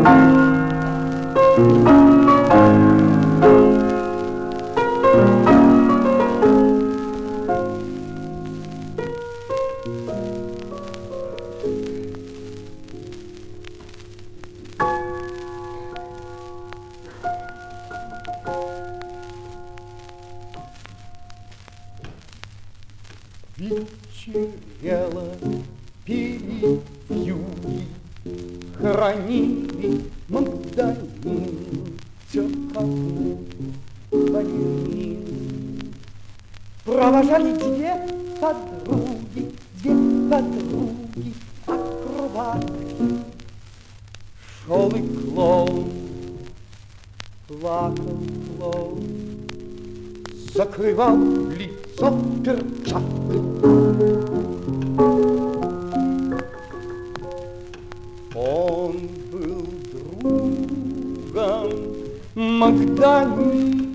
Вечерело, пили вьюги, хранили Магдалину, тёкоту балерину. Провожали две подруги, акробатки. Шел и клоун, плакал клоун, закрывал лицо перчаткой. Он был другом Магдалины,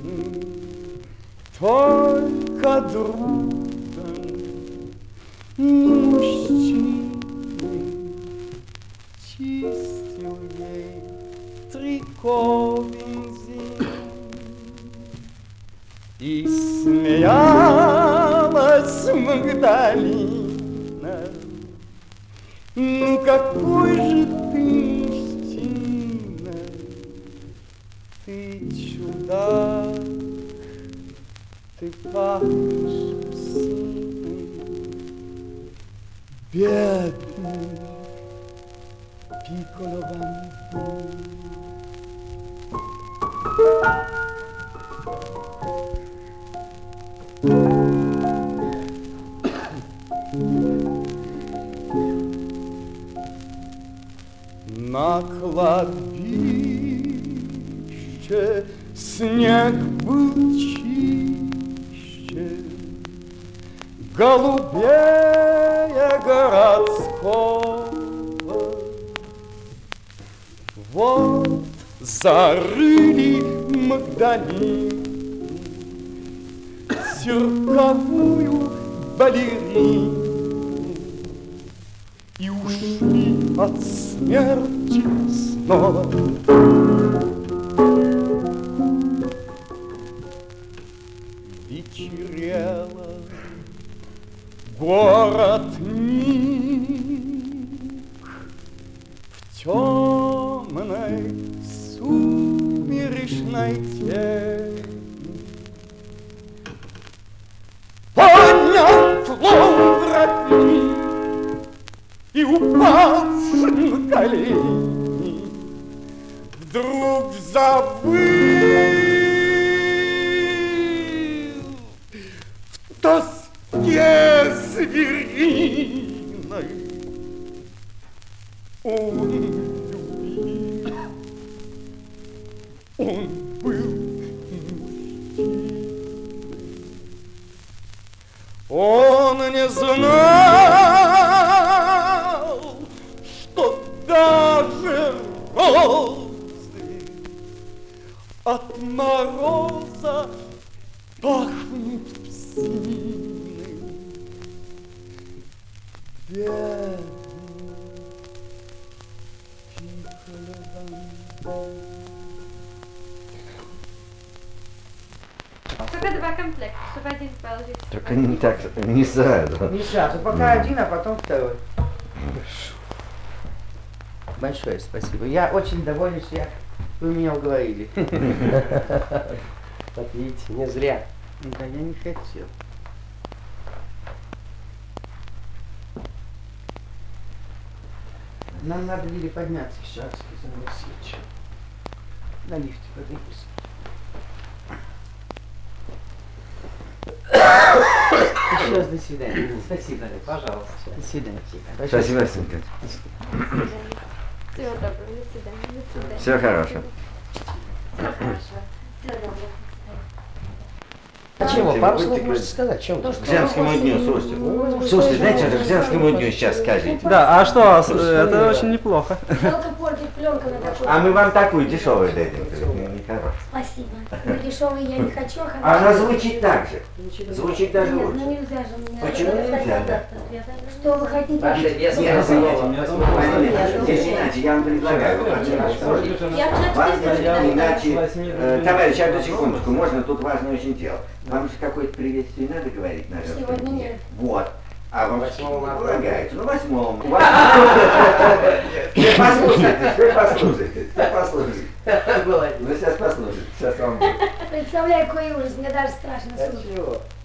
только другом, не мужчиной. Чистил ей трико бензин и смеялась Магдалина. Ну какой же ты мужчина, ты чудак, ты пахнешь псиной, бедный Пикколо бамбу. На кладбище снег был чище, голубее городского. Вот зарыли Магдалину, цирковую балерину, и ушли от смерти снова. Вечерело, город ник в темной сумеречной тени. Поднял клоун воротник и упал на колени. Вдруг завыл в тоске звериной. Он любил, он был мужчиной. Он не знал, что даже розы от мороза пахнут псиной. Бедный Пикколо бамбу. Только два комплекта, чтобы один положить. Только не так, не сразу. Не сразу, пока один, а потом второй. Большое спасибо. Я очень доволен, что вы меня уговорили. Вот видите, не зря. Да, я не хотел. Нам надо ли подняться еще раз, сказал Васильевич. На лифте поднимемся. Еще раз до свидания. Спасибо, пожалуйста. До свидания. Спасибо, Синка. Всего доброго, до свидания, до свидания. Всего хорошего. Всего хорошего. Всего доброго. А чего? Пару слов можете сказать? Чем? К женскому дню, слушайте. Слушайте, знаете, что к женскому дню сейчас скажите? Да, а что, это очень неплохо. Жалко портить пленку на такую. А мы вам такую дешевую дадим. Спасибо. Спасибо. Ну, дешевый я не хочу, а А она хороший. звучит так же. Звучит даже Нет, лучше. ну нельзя же мне. Почему нельзя? Да? Что вы хотите? Ваше Нет, веское слово. здесь иначе, я вам предлагаю. Я Важно чуть-чуть иначе, товарищ, одну секундочку, можно, тут важное очень дело. Вам же какое-то приветствие надо говорить на женском Сегодня языке? нет. Вот. А вам 8 марта. полагается? Ну, 8-му. Все послушайте, все послушайте, все послушайте. Было Вы сейчас послушайте, сейчас вам будет. Представляю, какой ужас, мне даже страшно слушать. Чего?